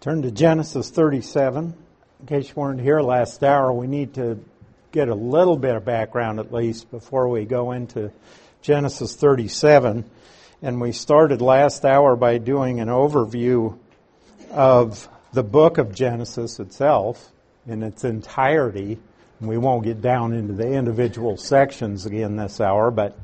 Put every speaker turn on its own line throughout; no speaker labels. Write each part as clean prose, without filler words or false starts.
Turn to Genesis 37. In case you weren't here last hour, we need to get a little bit of background at least before we go into Genesis 37. And we started last hour by doing an overview of the book of Genesis itself in its entirety. We won't get down into the individual sections again this hour, but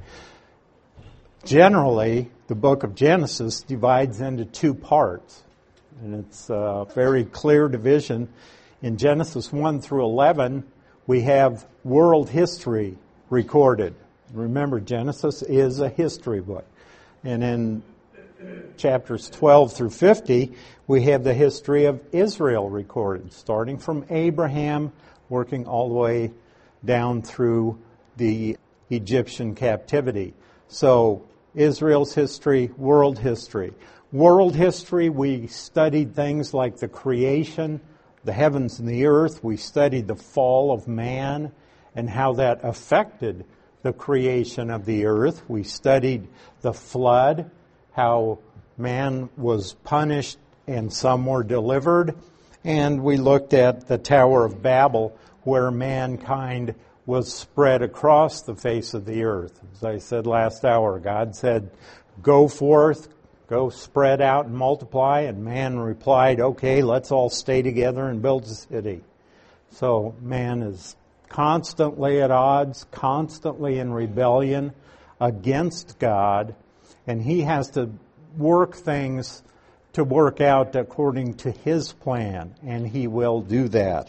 generally the book of Genesis divides into two parts. And it's a very clear division. In Genesis 1 through 11, we have world history recorded. Remember, Genesis is a history book. And in chapters 12 through 50, we have the history of Israel recorded, starting from Abraham, working all the way down through the Egyptian captivity. So, Israel's history, world history. World history, we studied things like the creation, the heavens and the earth. We studied the fall of man and how that affected the creation of the earth. We studied the flood, how man was punished and some were delivered. And we looked at the Tower of Babel, where mankind was spread across the face of the earth. As I said last hour, God said, "Go forth, go spread out and multiply," and man replied, "Okay, let's all stay together and build a city." So man is constantly at odds, constantly in rebellion against God, and he has to work things to work out according to his plan, and he will do that.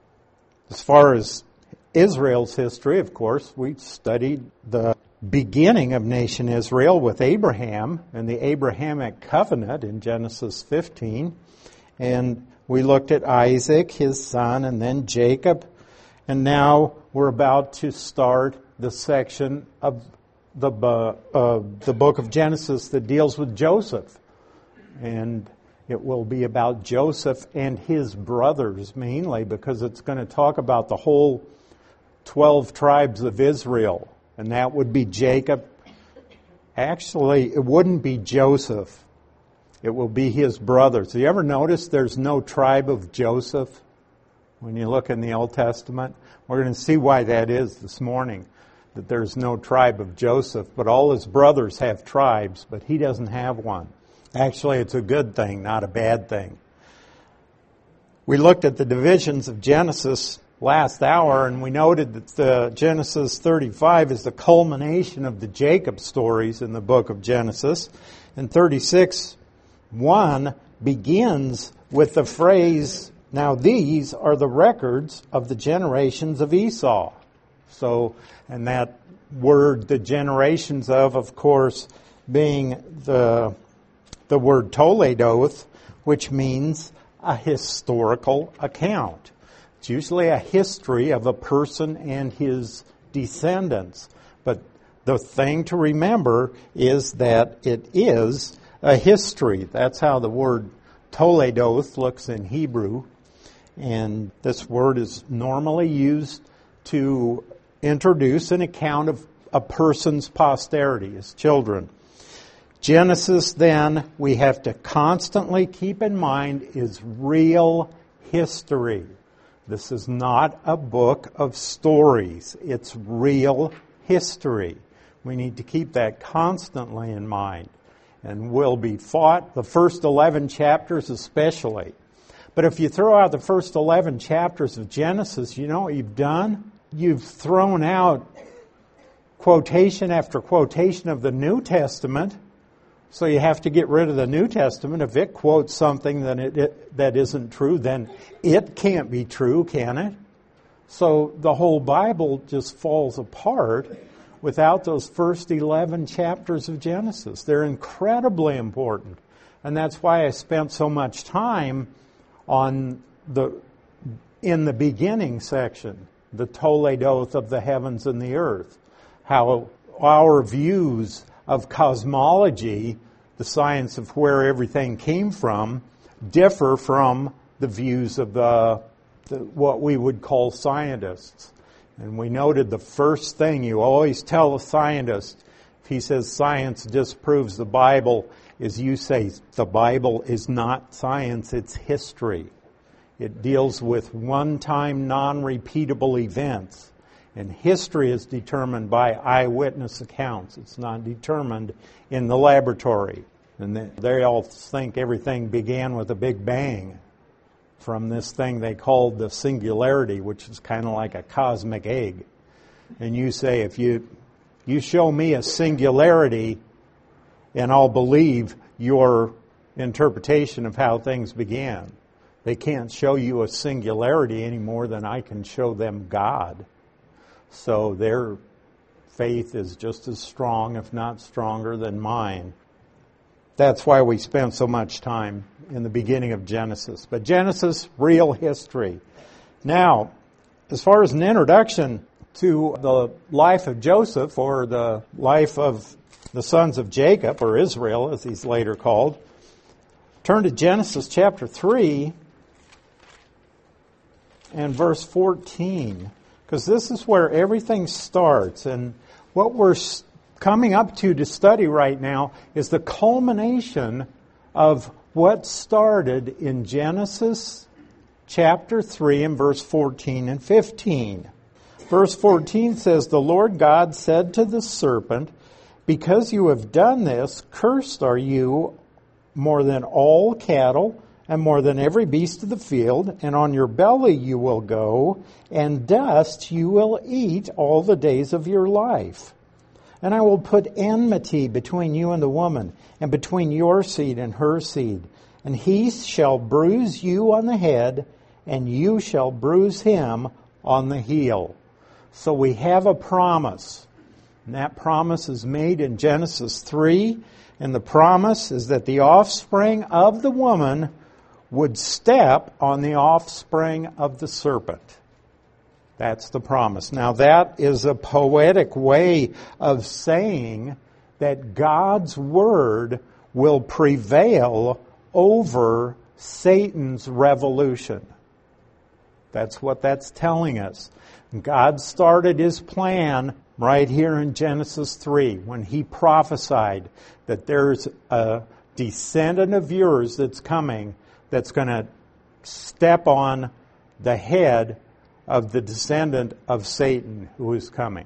As far as Israel's history, of course, we studied the beginning of nation Israel with Abraham and the Abrahamic covenant in Genesis 15. And we looked at Isaac, his son, and then Jacob. And now we're about to start the section of the book of Genesis that deals with Joseph. And it will be about Joseph and his brothers mainly, because it's going to talk about the whole 12 tribes of Israel. And that would be Jacob. Actually, it wouldn't be Joseph. It will be his brothers. You ever notice there's no tribe of Joseph when you look in the Old Testament? We're going to see why that is this morning, that there's no tribe of Joseph. But all his brothers have tribes, but he doesn't have one. Actually, it's a good thing, not a bad thing. We looked at the divisions of Genesis last hour, and we noted that the Genesis 35 is the culmination of the Jacob stories in the book of Genesis. And 36:1 begins with the phrase, "Now these are the records of the generations of Esau." So, and that word, the generations of course, being the word toledoth, which means a historical account. It's usually a history of a person and his descendants. But the thing to remember is that it is a history. That's how the word toledoth looks in Hebrew. And this word is normally used to introduce an account of a person's posterity, his children. Genesis, then, we have to constantly keep in mind, is real history. This is not a book of stories. It's real history. We need to keep that constantly in mind. And will be fought, the first 11 chapters especially. But if you throw out the first 11 chapters of Genesis, you know what you've done? You've thrown out quotation after quotation of the New Testament. So you have to get rid of the New Testament. If it quotes something that isn't true, then it can't be true, can it? So the whole Bible just falls apart without those first 11 chapters of Genesis. They're incredibly important. And that's why I spent so much time in the beginning section, the toledoth of the heavens and the earth, how our views of cosmology, the science of where everything came from, differ from the views of what we would call scientists. And we noted the first thing you always tell a scientist, if he says science disproves the Bible, is you say the Bible is not science, it's history. It deals with one-time, non-repeatable events. And history is determined by eyewitness accounts. It's not determined in the laboratory. And they all think everything began with a big bang from this thing they called the singularity, which is kind of like a cosmic egg. And you say, if you show me a singularity, and I'll believe your interpretation of how things began. They can't show you a singularity any more than I can show them God. So their faith is just as strong, if not stronger, than mine. That's why we spent so much time in the beginning of Genesis. But Genesis, real history. Now, as far as an introduction to the life of Joseph, or the life of the sons of Jacob, or Israel, as he's later called, turn to Genesis chapter 3 and verse 14, because this is where everything starts. And what we're coming up to study right now is the culmination of what started in Genesis chapter 3 and verse 14 and 15. Verse 14 says, "The Lord God said to the serpent, 'Because you have done this, cursed are you more than all cattle and more than every beast of the field, and on your belly you will go, and dust you will eat all the days of your life. And I will put enmity between you and the woman, and between your seed and her seed. And he shall bruise you on the head, and you shall bruise him on the heel.'" So we have a promise. And that promise is made in Genesis 3. And the promise is that the offspring of the woman would step on the offspring of the serpent. That's the promise. Now that is a poetic way of saying that God's word will prevail over Satan's revolution. That's what that's telling us. God started his plan right here in Genesis 3 when he prophesied that there's a descendant of yours that's coming that's going to step on the head of the descendant of Satan who is coming.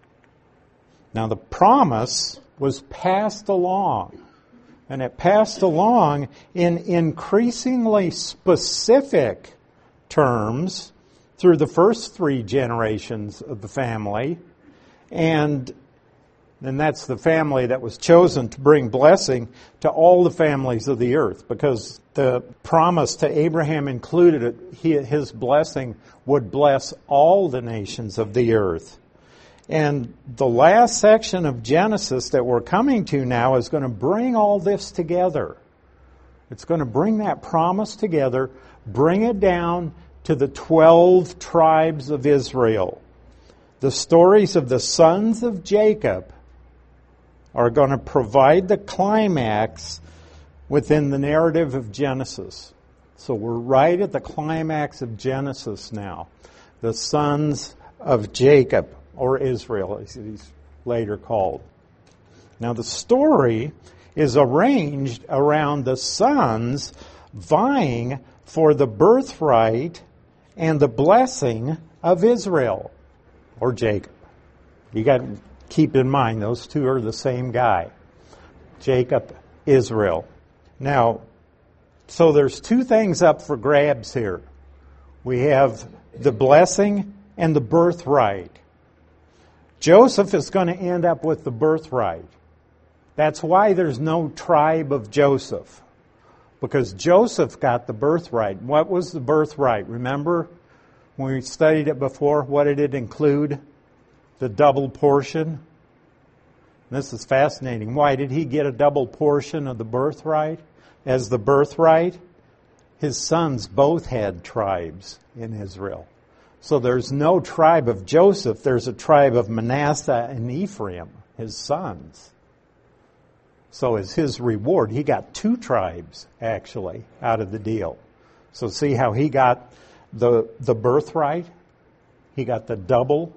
Now the promise was passed along, and it passed along in increasingly specific terms through the first 3 generations of the family, and that's the family that was chosen to bring blessing to all the families of the earth, because the promise to Abraham included his blessing would bless all the nations of the earth. And the last section of Genesis that we're coming to now is going to bring all this together. It's going to bring that promise together, bring it down to the 12 tribes of Israel. The stories of the sons of Jacob are going to provide the climax within the narrative of Genesis. So we're right at the climax of Genesis now. The sons of Jacob, or Israel, as he's later called. Now the story is arranged around the sons vying for the birthright and the blessing of Israel, or Jacob. You got to keep in mind, those two are the same guy. Jacob, Israel. Now, so there's 2 things up for grabs here. We have the blessing and the birthright. Joseph is going to end up with the birthright. That's why there's no tribe of Joseph, because Joseph got the birthright. What was the birthright? Remember when we studied it before, what did it include? The double portion. This is fascinating. Why did he get a double portion of the birthright? As the birthright, his sons both had tribes in Israel. So there's no tribe of Joseph. There's a tribe of Manasseh and Ephraim, his sons. So as his reward, he got 2 tribes, actually, out of the deal. So see how he got the birthright? He got the double.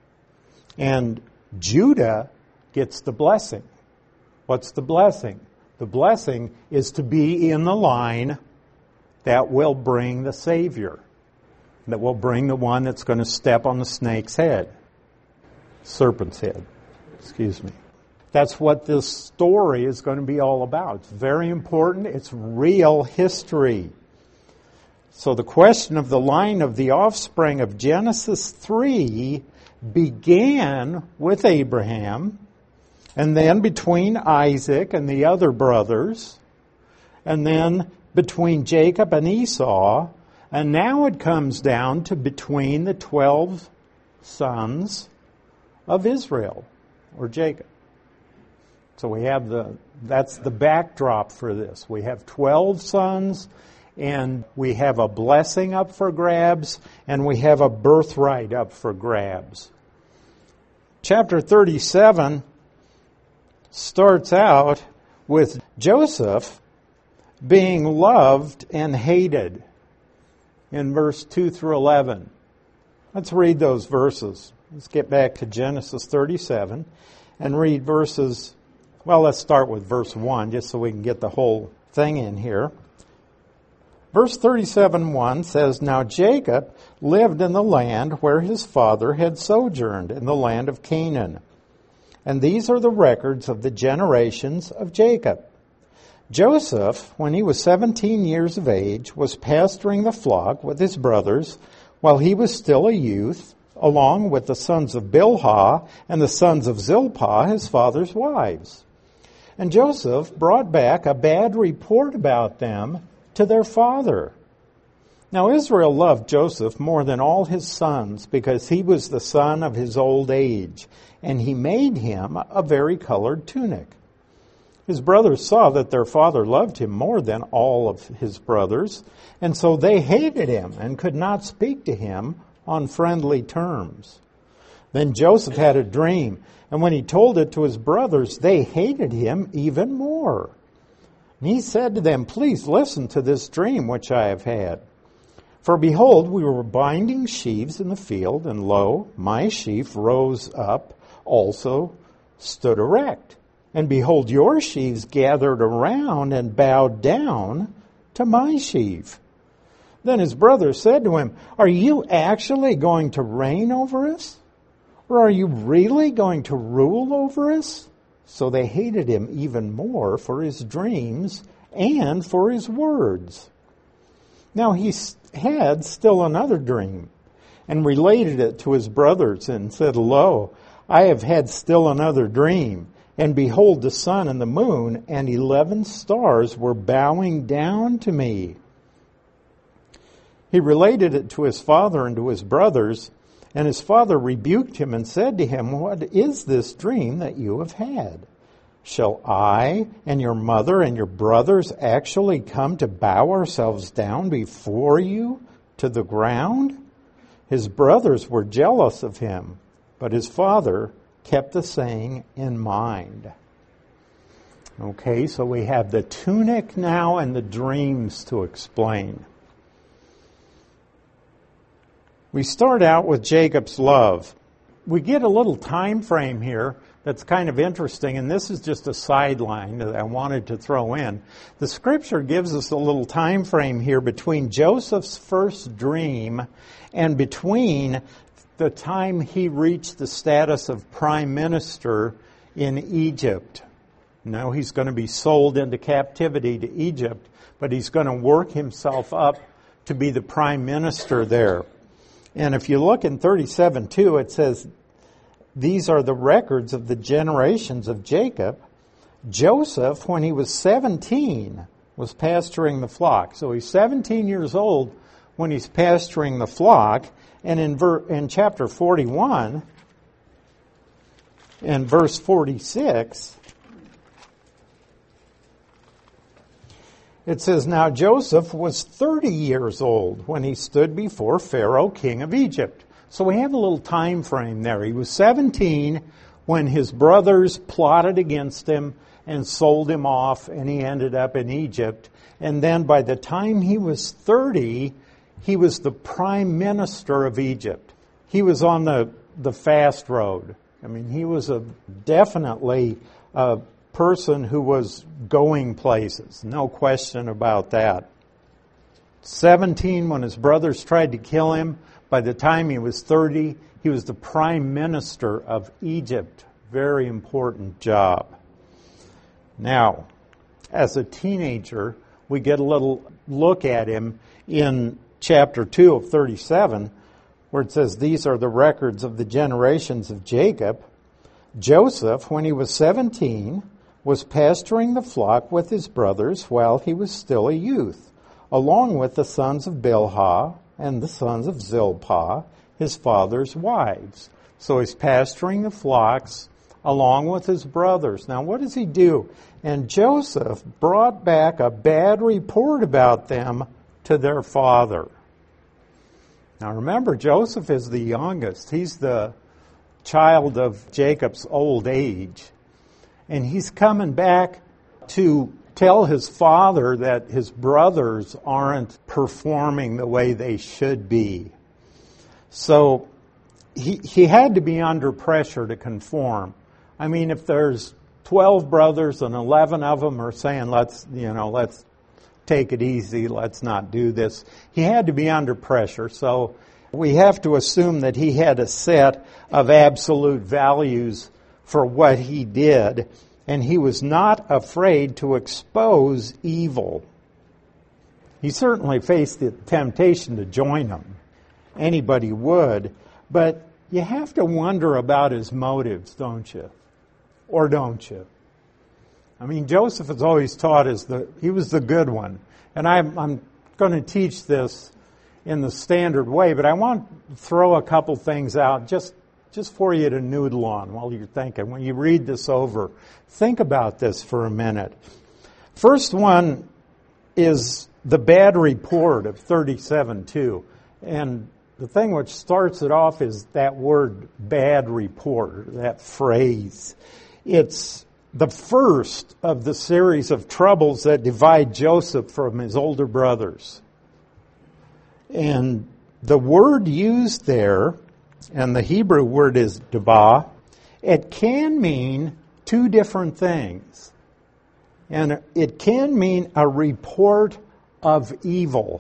And Judah gets the blessing. What's the blessing? The blessing is to be in the line that will bring the Savior, that will bring the one that's going to step on the snake's head, serpent's head, excuse me. That's what this story is going to be all about. It's very important. It's real history. So the question of the line of the offspring of Genesis 3 began with Abraham, and then between Isaac and the other brothers, and then between Jacob and Esau, and now it comes down to between the 12 sons of Israel, or Jacob. So we have that's the backdrop for this. We have 12 sons, and we have a blessing up for grabs, and we have a birthright up for grabs. Chapter 37 starts out with Joseph being loved and hated in verse 2 through 11. Let's read those verses. Let's get back to Genesis 37 and read verses, well, let's start with verse 1 just so we can get the whole thing in here. Verse 37:1 says, Now Jacob lived in the land where his father had sojourned, in the land of Canaan. And these are the records of the generations of Jacob. Joseph, when he was 17 years of age, was pasturing the flock with his brothers while he was still a youth, along with the sons of Bilhah and the sons of Zilpah, his father's wives. And Joseph brought back a bad report about them to their father. Now Israel loved Joseph more than all his sons because he was the son of his old age, and he made him a varicolored tunic. His brothers saw that their father loved him more than all of his brothers, and so they hated him and could not speak to him on friendly terms. Then Joseph had a dream, and when he told it to his brothers, they hated him even more. And he said to them, Please listen to this dream which I have had. For behold, we were binding sheaves in the field, and lo, my sheaf rose up, also stood erect. And behold, your sheaves gathered around and bowed down to my sheaf. Then his brothers said to him, Are you actually going to reign over us? Or are you really going to rule over us? So they hated him even more for his dreams and for his words. Now he had still another dream, and related it to his brothers, and said, Lo, I have had still another dream, and behold, the sun and the moon and 11 stars were bowing down to me. He related it to his father and to his brothers, and his father rebuked him and said to him, What is this dream that you have had? Shall I and your mother and your brothers actually come to bow ourselves down before you to the ground? His brothers were jealous of him, but his father kept the saying in mind. Okay, so we have the tunic now and the dreams to explain. We start out with Jacob's love. We get a little time frame here that's kind of interesting, and this is just a sideline that I wanted to throw in. The scripture gives us a little time frame here between Joseph's first dream and between the time he reached the status of prime minister in Egypt. Now he's going to be sold into captivity to Egypt, but he's going to work himself up to be the prime minister there. And if you look in 37:2, it says, These are the records of the generations of Jacob. Joseph, when he was 17, was pasturing the flock. So he's 17 years old when he's pasturing the flock. And in chapter 41, in verse 46, it says, Now Joseph was 30 years old when he stood before Pharaoh, king of Egypt. So we have a little time frame there. He was 17 when his brothers plotted against him and sold him off, and he ended up in Egypt. And then by the time he was 30, he was the prime minister of Egypt. He was on the fast road. I mean, he was definitely a person who was going places. No question about that. 17, when his brothers tried to kill him, by the time he was 30, he was the prime minister of Egypt. Very important job. Now, as a teenager, we get a little look at him in chapter 2 of 37, where it says, "These are the records of the generations of Jacob. Joseph, when he was 17, was pasturing the flock with his brothers while he was still a youth, along with the sons of Bilhah and the sons of Zilpah, his father's wives." So he's pasturing the flocks along with his brothers. Now what does he do? "And Joseph brought back a bad report about them to their father." Now remember, Joseph is the youngest. He's the child of Jacob's old age. And he's coming back to tell his father that his brothers aren't performing the way they should be. So he had to be under pressure to conform. I mean, if there's 12 brothers and 11 of them are saying, let's take it easy, let's not do this, he had to be under pressure. So we have to assume that he had a set of absolute values for what he did, and he was not afraid to expose evil. He certainly faced the temptation to join them. Anybody would. But you have to wonder about his motives, don't you? Or don't you? I mean, Joseph is always taught as he was the good one. And I'm going to teach this in the standard way, but I want to throw a couple things out just for you to noodle on while you're thinking. When you read this over, think about this for a minute. First one is the bad report of 37:2. And the thing which starts it off is that word bad report, that phrase. It's the first of the series of troubles that divide Joseph from his older brothers. And the word used there, and the Hebrew word is debah, it can mean two different things. And it can mean a report of evil.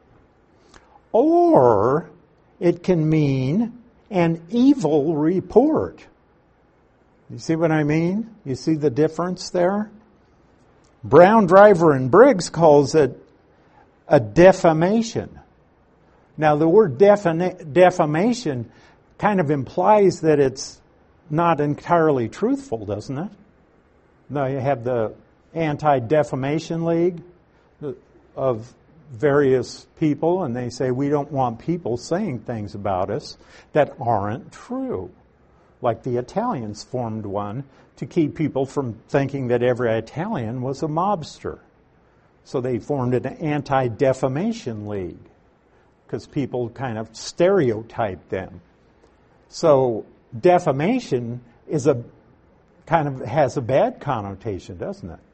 Or it can mean an evil report. You see what I mean? You see the difference there? Brown, Driver, and Briggs calls it a defamation. Now, the word defamation kind of implies that it's not entirely truthful, doesn't it? Now, you have the Anti-Defamation League of various people, and they say we don't want people saying things about us that aren't true. Like the Italians formed one to keep people from thinking that every Italian was a mobster. So they formed an Anti-Defamation League because people kind of stereotyped them. So defamation is has a bad connotation, doesn't it?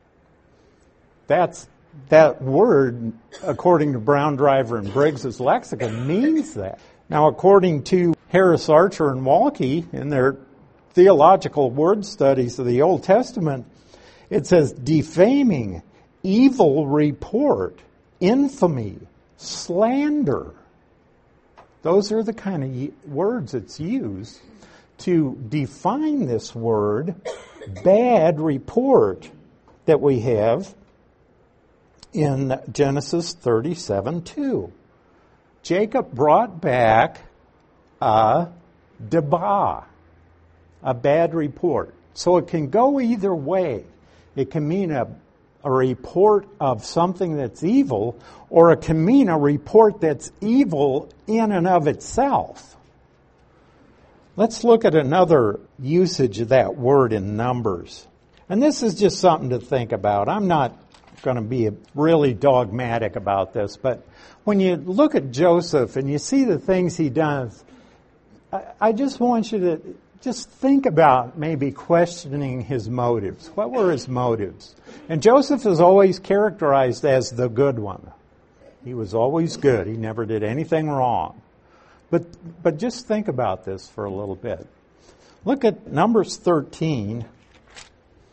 That word, according to Brown, Driver, and Briggs' lexicon, means that. Now, according to Harris, Archer, and Walke, in their theological word studies of the Old Testament, it says defaming, evil report, infamy, slander. Those are the kind of words it's used to define this word, bad report, that we have in Genesis 37:2. Jacob brought back a debah, a bad report. So it can go either way. It can mean a report of something that's evil, or it can mean a report that's evil in and of itself. Let's look at another usage of that word in Numbers. And this is just something to think about. I'm not going to be really dogmatic about this, but when you look at Joseph and you see the things he does, I just want you to just think about maybe questioning his motives. What were his motives? And Joseph is always characterized as the good one. He was always good. He never did anything wrong. But just think about this for a little bit. Look at Numbers 13.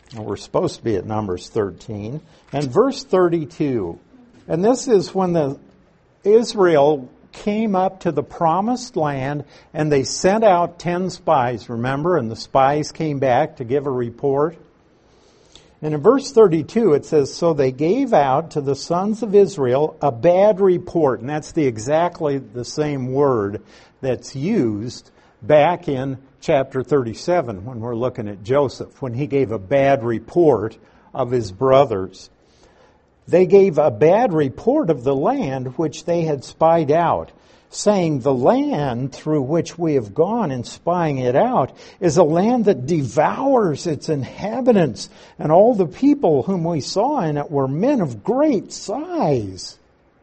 And we're supposed to be at Numbers 13. And verse 32. And this is when Israel came up to the promised land, and they sent out 10 spies, remember? And the spies came back to give a report. And in verse 32 it says, so they gave out to the sons of Israel a bad report. And that's exactly the same word that's used back in chapter 37 when we're looking at Joseph, when he gave a bad report of his brothers. They gave a bad report of the land which they had spied out, saying, the land through which we have gone in spying it out is a land that devours its inhabitants, and all the people whom we saw in it were men of great size.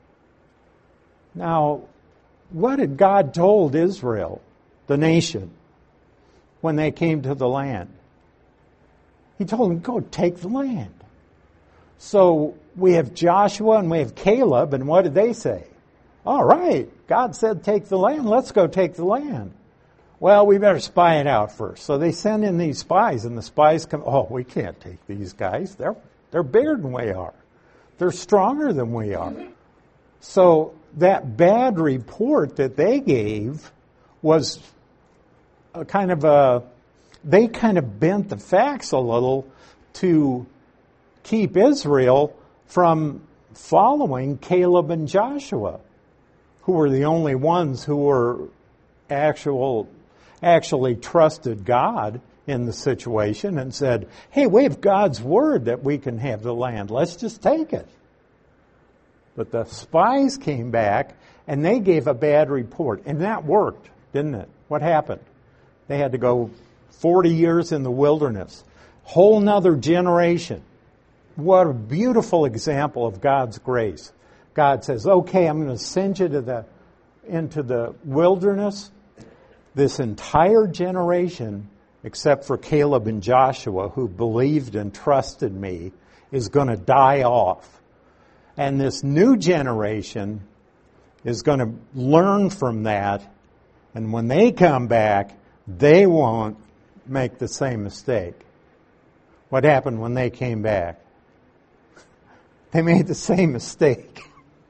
Now, what had God told Israel, the nation, when they came to the land? He told them, go take the land. So we have Joshua and we have Caleb, and what did they say? All right, God said take the land, let's go take the land. Well, we better spy it out first. So they send in these spies, and the spies come, oh, we can't take these guys. They're bigger than we are. They're stronger than we are. So that bad report that they gave was they kind of bent the facts a little to keep Israel from following Caleb and Joshua, who were the only ones who were actually trusted God in the situation and said, hey, we have God's word that we can have the land. Let's just take it. But the spies came back and they gave a bad report. And that worked, didn't it? What happened? They had to go 40 years in the wilderness. Whole nother generation. What a beautiful example of God's grace. God says, okay, I'm going to send you into the wilderness. This entire generation, except for Caleb and Joshua, who believed and trusted me, is going to die off. And this new generation is going to learn from that. And when they come back, they won't make the same mistake. What happened when they came back? They made the same mistake.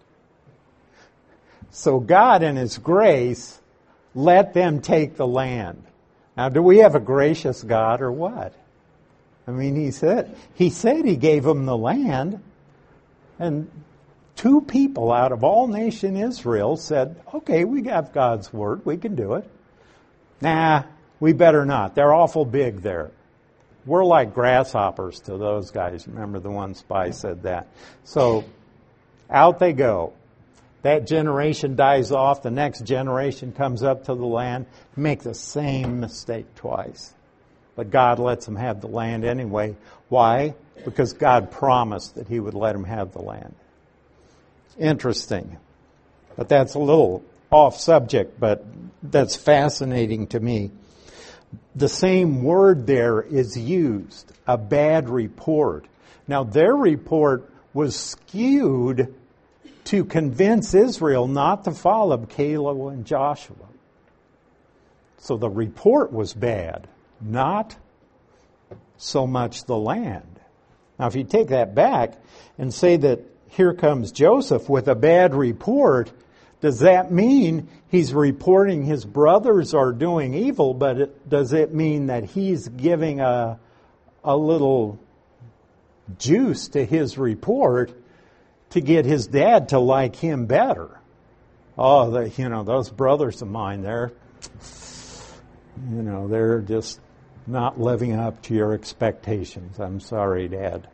So God, in His grace, let them take the land. Now, do we have a gracious God or what? I mean, He said He gave them the land, and 2 people out of all nation Israel said, okay, we have God's word, we can do it. Nah, we better not. They're awful big there. We're like grasshoppers to those guys. Remember the one spy said that. So out they go. That generation dies off. The next generation comes up to the land, make the same mistake twice. But God lets them have the land anyway. Why? Because God promised that He would let them have the land. Interesting. But that's a little off subject, but that's fascinating to me. The same word there is used, a bad report. Now, their report was skewed to convince Israel not to follow Caleb and Joshua. So the report was bad, not so much the land. Now, if you take that back and say that here comes Joseph with a bad report, does that mean he's reporting his brothers are doing evil, but does it mean that he's giving a little juice to his report to get his dad to like him better? Oh, those brothers of mine, they're just not living up to your expectations. I'm sorry, Dad.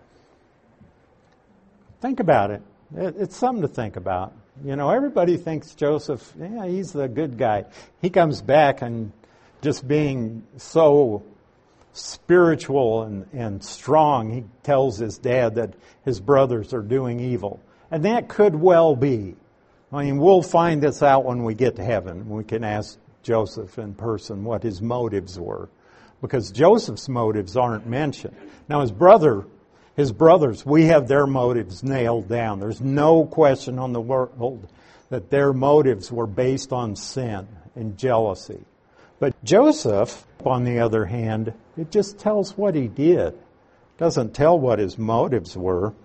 Think about it. It's something to think about. Everybody thinks Joseph, he's the good guy. He comes back and just being so spiritual and strong, he tells his dad that his brothers are doing evil. And that could well be. I mean, we'll find this out when we get to heaven. We can ask Joseph in person what his motives were. Because Joseph's motives aren't mentioned. Now, his brothers, we have their motives nailed down. There's no question on the world that their motives were based on sin and jealousy. But Joseph, on the other hand, it just tells what he did. Doesn't tell what his motives were.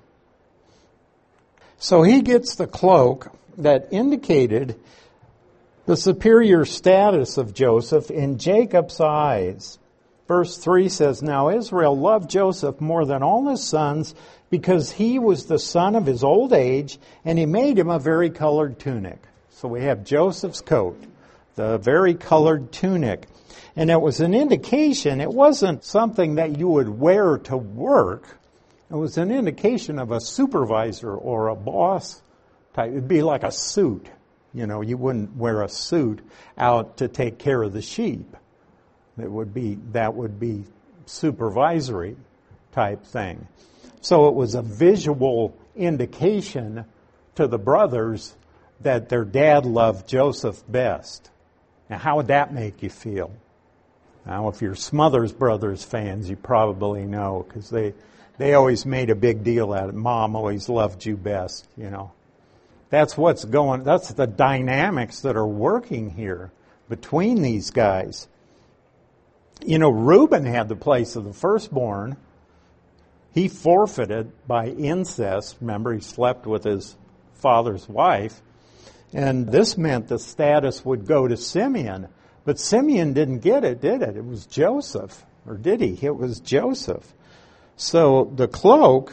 So he gets the cloak that indicated the superior status of Joseph in Jacob's eyes. Verse 3 says, "Now Israel loved Joseph more than all his sons because he was the son of his old age, and he made him a varicolored tunic." So we have Joseph's coat, the varicolored tunic. And it was an indication, it wasn't something that you would wear to work. It was an indication of a supervisor or a boss type. It'd be like a suit. You know, you wouldn't wear a suit out to take care of the sheep. That would be supervisory type thing. So it was a visual indication to the brothers that their dad loved Joseph best. Now, how would that make you feel? Now, if you're Smothers Brothers fans, you probably know, because they always made a big deal out of it. Mom always loved you best, you know. That's the dynamics that are working here between these guys. You know, Reuben had the place of the firstborn. He forfeited by incest. Remember, he slept with his father's wife. And this meant the status would go to Simeon. But Simeon didn't get it, did it? It was Joseph. Or did he? It was Joseph. So the cloak,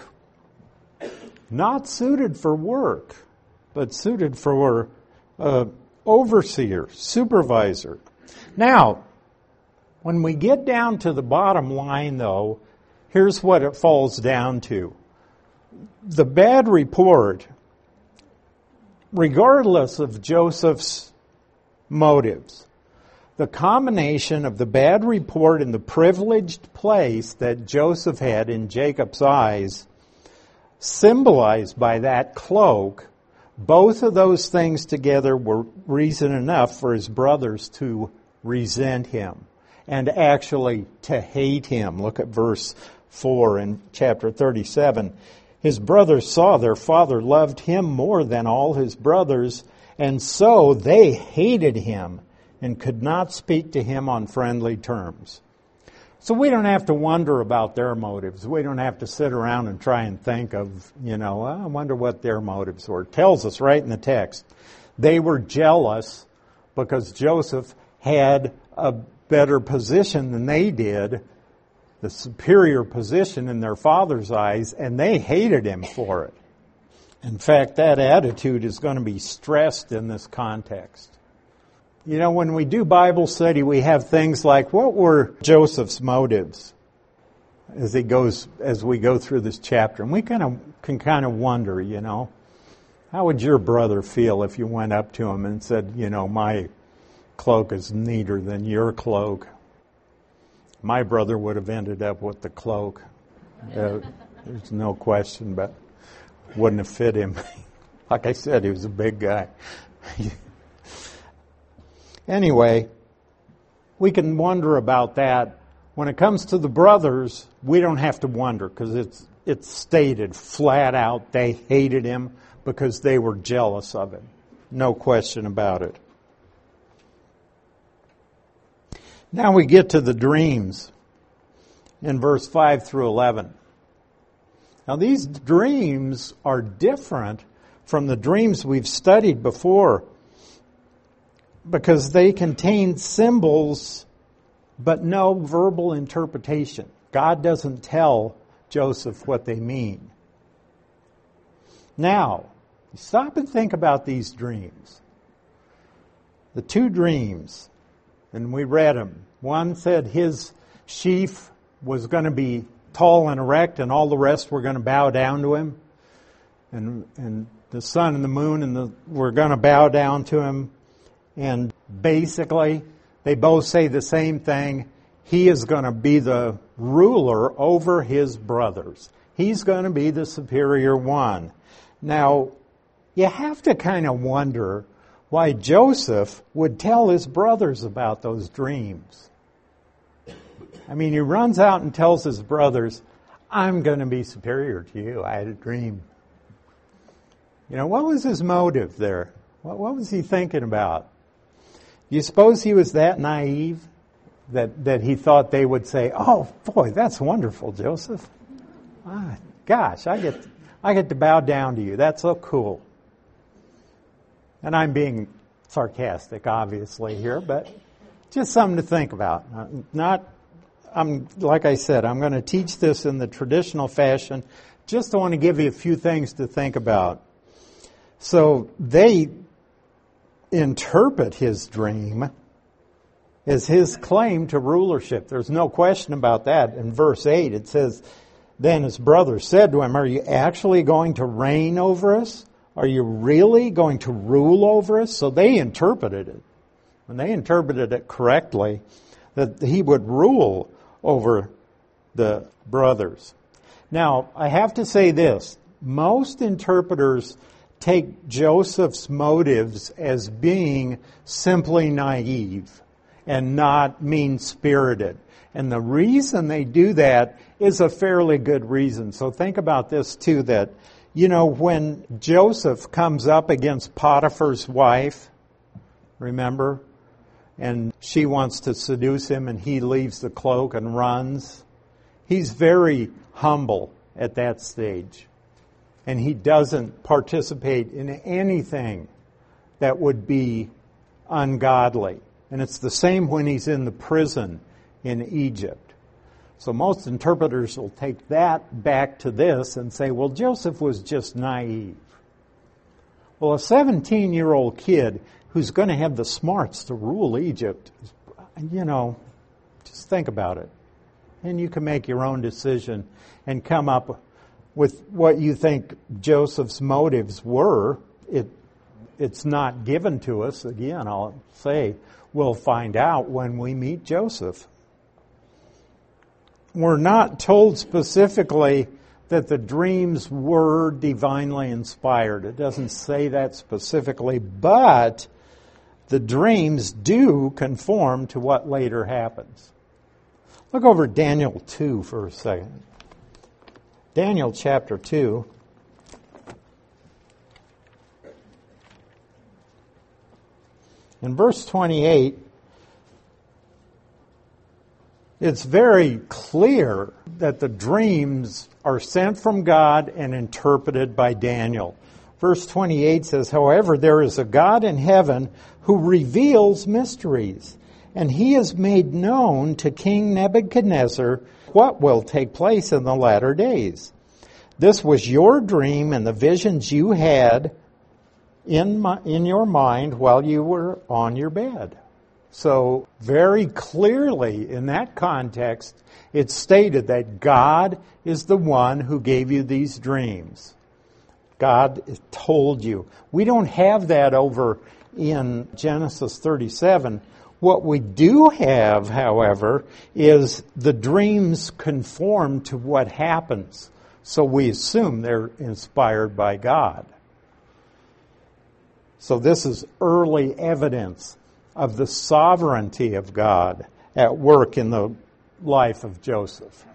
not suited for work, but suited for overseer, supervisor. Now, when we get down to the bottom line, though, here's what it falls down to. The bad report, regardless of Joseph's motives, the combination of the bad report and the privileged place that Joseph had in Jacob's eyes, symbolized by that cloak, both of those things together were reason enough for his brothers to resent him and actually to hate him. Look at verse 4 in chapter 37. His brothers saw their father loved him more than all his brothers, and so they hated him and could not speak to him on friendly terms. So we don't have to wonder about their motives. We don't have to sit around and try and think of, I wonder what their motives were. It tells us right in the text. They were jealous because Joseph had a better position than they did, the superior position in their father's eyes, and they hated him for it. In fact, that attitude is going to be stressed in this context. You know, when we do Bible study, we have things like, what were Joseph's motives as we go through this chapter? And we can kind of wonder, how would your brother feel if you went up to him and said, my cloak is neater than your cloak? My brother would have ended up with the cloak. There's no question, but wouldn't have fit him. Like I said, he was a big guy. Anyway, we can wonder about that. When it comes to the brothers, we don't have to wonder because it's stated flat out they hated him because they were jealous of him. No question about it. Now we get to the dreams in verse 5 through 11. Now these dreams are different from the dreams we've studied before, because they contain symbols but no verbal interpretation. God doesn't tell Joseph what they mean. Now, stop and think about these dreams. The two dreams, and we read them. One said his sheaf was going to be tall and erect and all the rest were going to bow down to him. And the sun and the moon were going to bow down to him. And basically, they both say the same thing. He is going to be the ruler over his brothers. He's going to be the superior one. Now, you have to kind of wonder why Joseph would tell his brothers about those dreams. I mean, he runs out and tells his brothers, I'm going to be superior to you. I had a dream. What was his motive there? What was he thinking about? You suppose he was that naive that he thought they would say, oh, boy, that's wonderful, Joseph. Gosh, I get to bow down to you. That's so cool. And I'm being sarcastic, obviously, here, but just something to think about. Like I said, I'm going to teach this in the traditional fashion. Just want to give you a few things to think about. So they interpret his dream as his claim to rulership. There's no question about that. In verse 8 it says, then his brother said to him, are you actually going to reign over us? Are you really going to rule over us? So they interpreted it. When they interpreted it correctly, that he would rule over the brothers. Now, I have to say this. Most interpreters take Joseph's motives as being simply naive and not mean-spirited. And the reason they do that is a fairly good reason. So think about this too, that, when Joseph comes up against Potiphar's wife, remember? And she wants to seduce him and he leaves the cloak and runs. He's very humble at that stage. And he doesn't participate in anything that would be ungodly. And it's the same when he's in the prison in Egypt. So most interpreters will take that back to this and say, well, Joseph was just naive. Well, a 17-year-old kid who's going to have the smarts to rule Egypt, just think about it. And you can make your own decision and come up with what you think Joseph's motives were. It's not given to us. Again, I'll say we'll find out when we meet Joseph. We're not told specifically that the dreams were divinely inspired. It doesn't say that specifically, but the dreams do conform to what later happens. Look over Daniel 2 for a second. Daniel chapter 2. In verse 28, it's very clear that the dreams are sent from God and interpreted by Daniel. Verse 28 says, however, there is a God in heaven who reveals mysteries, and he has made known to King Nebuchadnezzar what will take place in the latter days. This was your dream and the visions you had in your mind while you were on your bed. So very clearly in that context, it's stated that God is the one who gave you these dreams. God told you. We don't have that over in Genesis 37. What we do have, however, is the dreams conform to what happens. So we assume they're inspired by God. So this is early evidence of the sovereignty of God at work in the life of Joseph.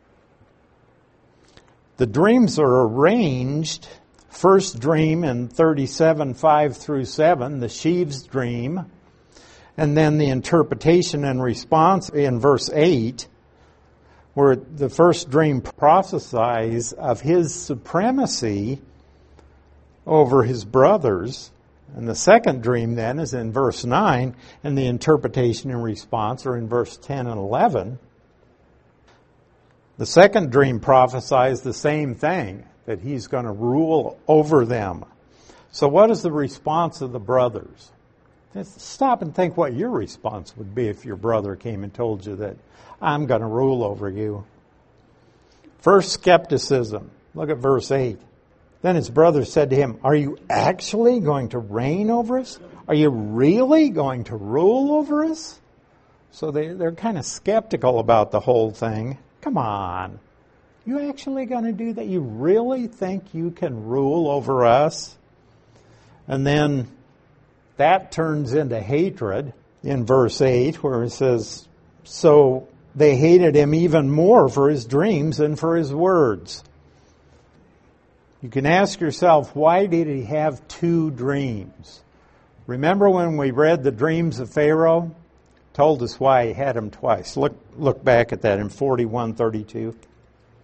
The dreams are arranged. First dream in 37, 5 through 7, the sheaves dream. And then the interpretation and response in verse 8, where the first dream prophesies of his supremacy over his brothers. And the second dream then is in verse 9, and the interpretation and response are in verse 10 and 11. The second dream prophesies the same thing, that he's going to rule over them. So what is the response of the brothers? Stop and think what your response would be if your brother came and told you that I'm going to rule over you. First, skepticism. Look at verse 8. Then his brother said to him, are you actually going to reign over us? Are you really going to rule over us? So they're kind of skeptical about the whole thing. Come on. You actually going to do that? You really think you can rule over us? And then that turns into hatred in verse 8, where it says, so they hated him even more for his dreams and for his words. You can ask yourself, why did he have two dreams? Remember when we read the dreams of Pharaoh? Told us why he had them twice. Look back at that in 41:32.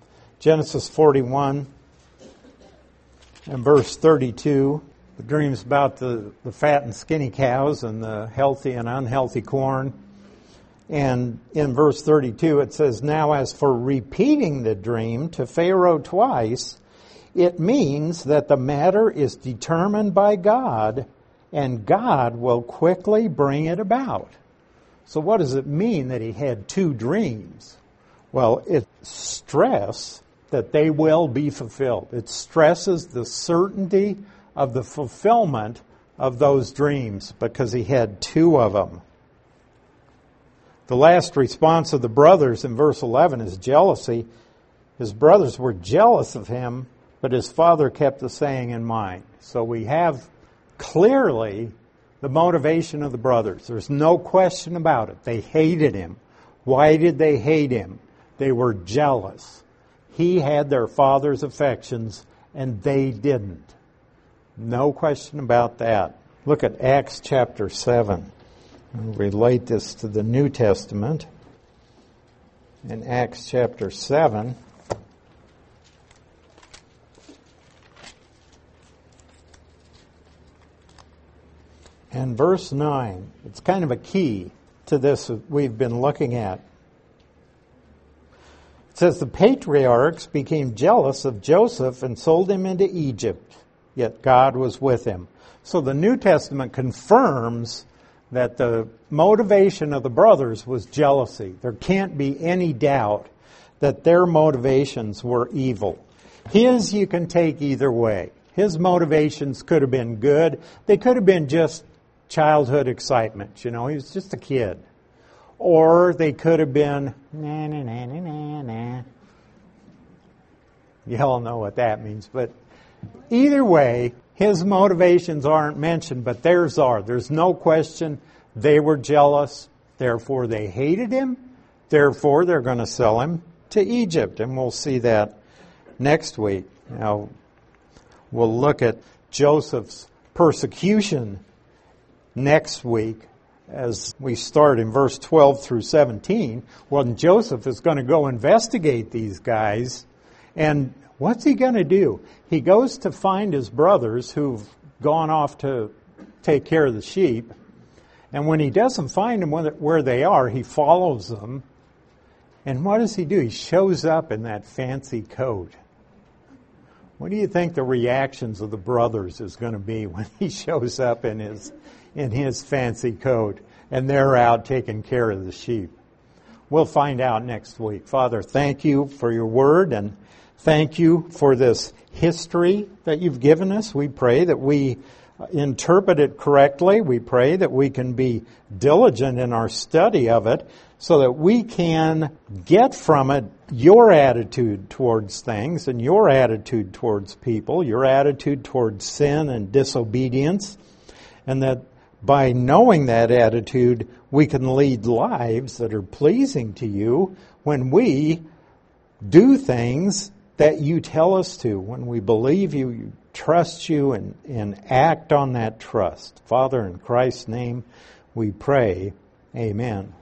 Genesis 41 and verse 32. The dream's about the fat and skinny cows and the healthy and unhealthy corn. And in verse 32 it says, "Now as for repeating the dream to Pharaoh twice, it means that the matter is determined by God, and God will quickly bring it about." So what does it mean that he had two dreams? Well, it stresses that they will be fulfilled. It stresses the certainty of the fulfillment of those dreams because he had two of them. The last response of the brothers in verse 11 is jealousy. His brothers were jealous of him, but his father kept the saying in mind. So we have clearly the motivation of the brothers. There's no question about it. They hated him. Why did they hate him? They were jealous. He had their father's affections, and they didn't. No question about that. Look at Acts chapter 7. We'll relate this to the New Testament. In Acts chapter 7, and verse 9, it's kind of a key to this we've been looking at. It says, "The patriarchs became jealous of Joseph and sold him into Egypt, yet God was with him." So the New Testament confirms that the motivation of the brothers was jealousy. There can't be any doubt that their motivations were evil. His you can take either way. His motivations could have been good. They could have been just childhood excitement. You know, he was just a kid. Or they could have been, nah, nah, nah, nah, nah, nah. You all know what that means. But either way, his motivations aren't mentioned, but theirs are. There's no question they were jealous. Therefore, they hated him. Therefore, they're going to sell him to Egypt. And we'll see that next week. Now, we'll look at Joseph's persecution next week as we start in verse 12 through 17. Well, Joseph is going to go investigate these guys. And what's he going to do? He goes to find his brothers who've gone off to take care of the sheep. And when he doesn't find them where they are, he follows them. And what does he do? He shows up in that fancy coat. What do you think the reactions of the brothers is going to be when he shows up in his fancy coat and they're out taking care of the sheep? We'll find out next week. Father, thank you for your word, and thank you for this history that you've given us. We pray that we interpret it correctly. We pray that we can be diligent in our study of it so that we can get from it your attitude towards things and your attitude towards people, your attitude towards sin and disobedience, and that by knowing that attitude, we can lead lives that are pleasing to you when we do things that you tell us to, when we believe you, trust you, and act on that trust. Father, in Christ's name we pray. Amen.